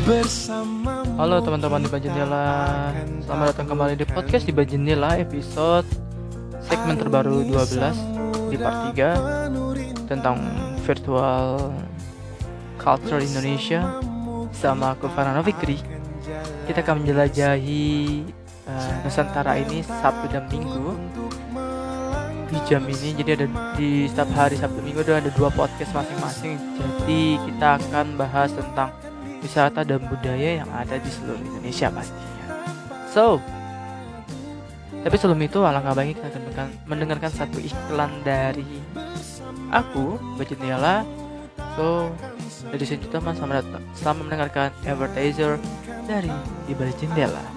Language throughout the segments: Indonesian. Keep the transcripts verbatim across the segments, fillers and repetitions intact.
Halo teman-teman di Bajendela, selamat datang kembali di podcast di Bajendela episode segmen terbaru dua belas di part tiga tentang virtual culture Indonesia sama aku Farhana Fikri. Kita akan menjelajahi uh, Nusantara ini Sabtu dan Minggu di jam ini. Jadi ada di setiap hari Sabtu Minggu ada dua podcast masing-masing. Jadi kita akan bahas tentang wisata dan budaya yang ada di seluruh Indonesia pastinya. So, tapi sebelum itu alangkah baiknya kita akan mendengarkan satu iklan dari aku, Bajendela. So, dari sini teman selamat datang, selamat mendengarkan advertiser dari di balik jendela.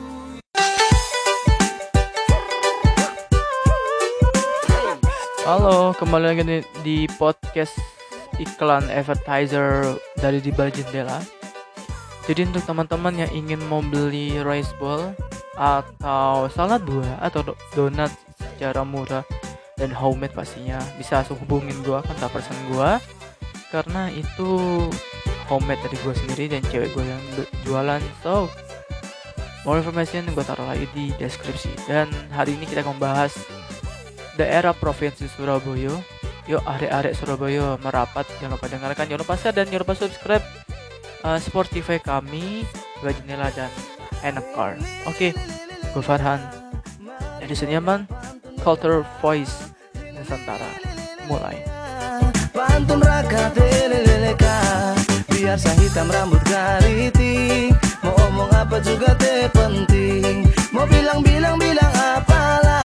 Halo, kembali lagi di, di podcast iklan advertiser dari di balik jendela. Jadi untuk teman-teman yang ingin mau beli rice ball atau salad buah atau donat secara murah dan homemade pastinya, bisa langsung hubungin gue, kontak person gue, karena itu homemade dari gue sendiri dan cewek gue yang jualan. So, more information gue taruh lagi di deskripsi. Dan hari ini kita akan membahas daerah provinsi Surabaya. Yuk arek-arek Surabaya merapat, jangan lupa dengarkan, jangan lupa share dan jangan lupa subscribe Uh, Spotify kami, Bajendela dan Anchor. Oke, okay, gue Farhan. Jadi senyaman Culture Voice Nusantara mulai. Pantun raka teleleleka, biar sah hitam rambut keriting. Mau omong apa juga teh penting. Mau bilang-bilang bilang apalah.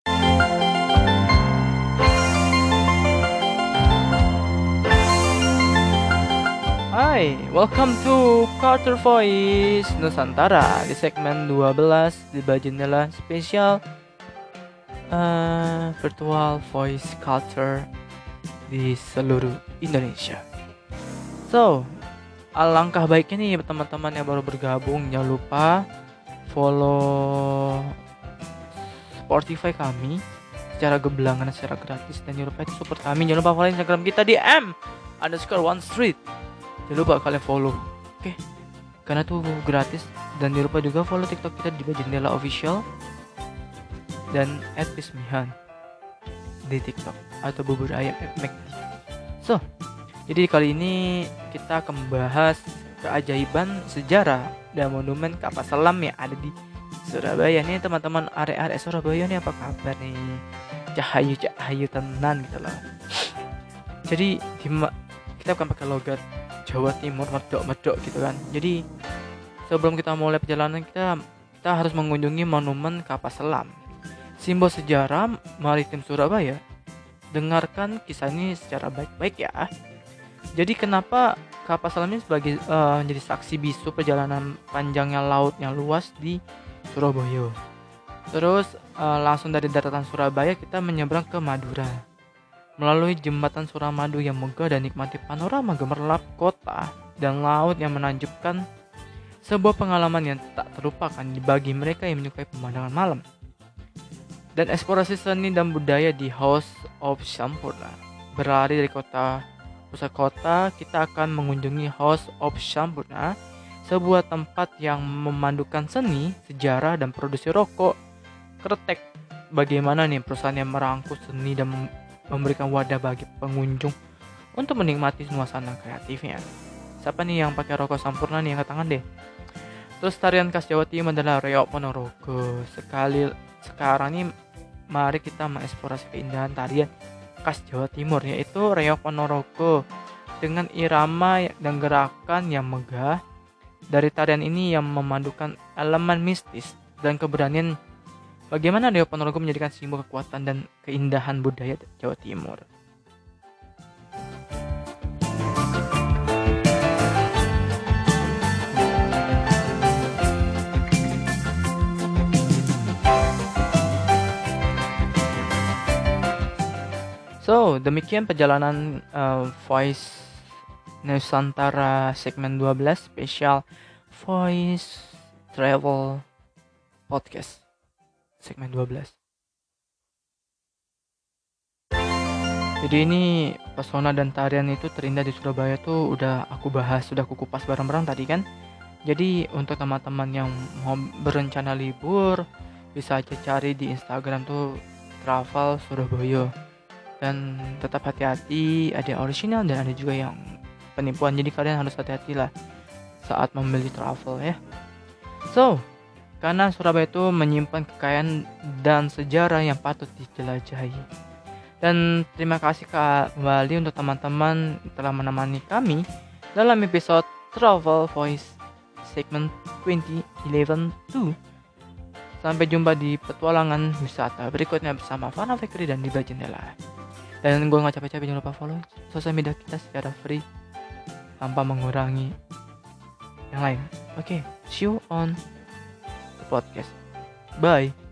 Hai, welcome to Culture Voice Nusantara di segmen dua belas di Bajendela spesial uh, virtual voice culture di seluruh Indonesia. So, alangkah baiknya nih teman-teman yang baru bergabung, jangan lupa follow Spotify kami secara gebelangan, secara gratis, dan jangan lupa itu support kami. Jangan lupa follow Instagram kita di m underscore one street. Jangan lupa kalian follow, oke? Okay? Karena tuh gratis. Dan jangan lupa juga follow TikTok kita di Bajendela Official dan at pismihan di TikTok atau bubur ayam at McD. So, jadi kali ini kita akan membahas keajaiban sejarah dan monumen kapal selam yang ada di Surabaya. Nih teman-teman arek-arek Surabaya nih, apa kabar nih? Cahayu-cahayu tenan gitu loh. Jadi kita akan pakai logat Jawa Timur, medok-medok gitu kan. Jadi sebelum kita mulai perjalanan kita kita harus mengunjungi monumen kapal selam, simbol sejarah maritim Surabaya. Dengarkan kisah ini secara baik-baik ya. Jadi kenapa kapal selam ini sebagai uh, menjadi saksi bisu perjalanan panjangnya laut yang luas di Surabaya. Terus uh, langsung dari daratan Surabaya kita menyeberang ke Madura melalui jembatan Suramadu yang megah dan nikmati panorama gemerlap kota dan laut yang menakjubkan. Sebuah pengalaman yang tak terlupakan bagi mereka yang menyukai pemandangan malam. Dan eksplorasi seni dan budaya di House of Sampurna. Berlari dari kota pusat kota, kita akan mengunjungi House of Sampurna, sebuah tempat yang memandukan seni, sejarah, dan produksi rokok kretek. Bagaimana nih perusahaan yang merangkul seni dan memberikan wadah bagi pengunjung untuk menikmati suasana kreatifnya. Siapa nih yang pakai rokok Sampurna nih, angkat tangan deh. Terus tarian khas Jawa Timur adalah Reok Ponorogo. Sekali sekarang nih mari kita mengeksplorasi keindahan tarian khas Jawa Timur, yaitu Reok Ponorogo dengan irama dan gerakan yang megah. Dari tarian ini yang memandukan elemen mistis dan keberanian. Bagaimana Reok Ponorogo menjadikan simbol kekuatan dan keindahan budaya Jawa Timur. So, demikian perjalanan uh, Voice Nusantara segmen dua belas spesial Voice Travel Podcast segmen dua belas. Jadi ini pesona dan tarian itu terindah di Surabaya tuh udah aku bahas, sudah aku kupas bareng-bareng tadi kan. Jadi untuk teman-teman yang mau berencana libur, bisa aja cari di Instagram tuh Travel Surabaya. Dan tetap hati-hati, ada yang original dan ada juga yang penipuan. Jadi kalian harus hati-hati lah saat membeli travel ya. So, karena Surabaya itu menyimpan kekayaan dan sejarah yang patut dijelajahi. Dan terima kasih kembali untuk teman-teman telah menemani kami dalam episode Travel Voice segmen dua ribu eleven two. Sampai jumpa di petualangan wisata berikutnya bersama Fana Fikri dan Diba Jendela. Dan gue gak capek-capek, jangan lupa follow sosial media kita secara free tanpa mengurangi yang lain. Oke, okay, see you on the podcast. Bye.